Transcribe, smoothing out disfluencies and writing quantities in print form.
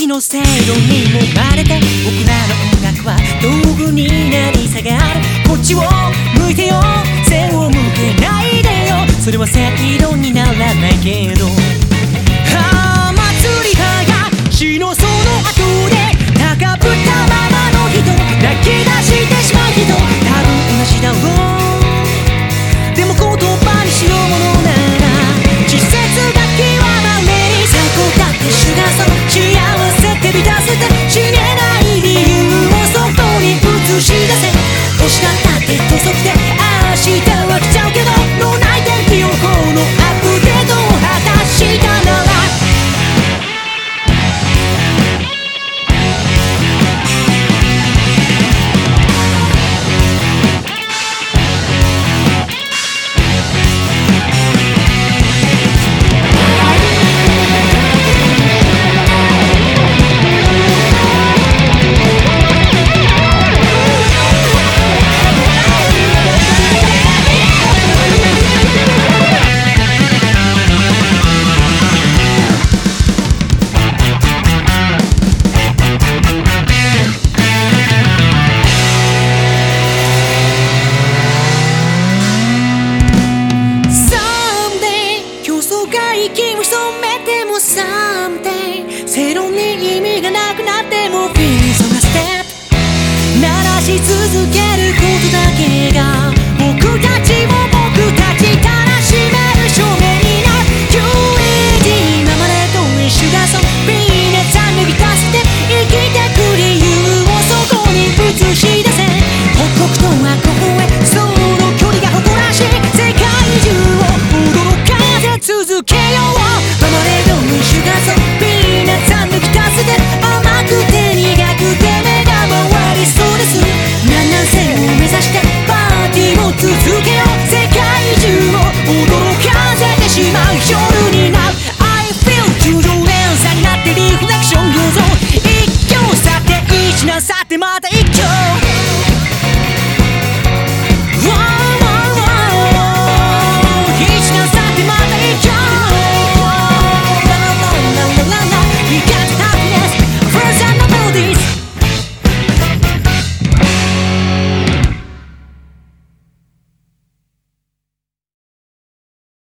日の正論にもまれて僕らの音楽は道具になり下がる。こっちを向いてよ、背を向けないでよ。それは正論にならないけど、祭りはや死のその後で高ぶったままの人、泣き出してしまう人、多分同じだろう。でも言葉にしようものなら季節が極まれに最高だってシュガーソー幸せって満たせて死ねない理由をそこに映し出せ。欲しかったって土足で明日は来ちゃうけど、脳内天気予報のアップデートを果たしたなら息を潜めても someday 正論に意味がなくなっても Feel so step 鳴らし続けることだけが僕たちを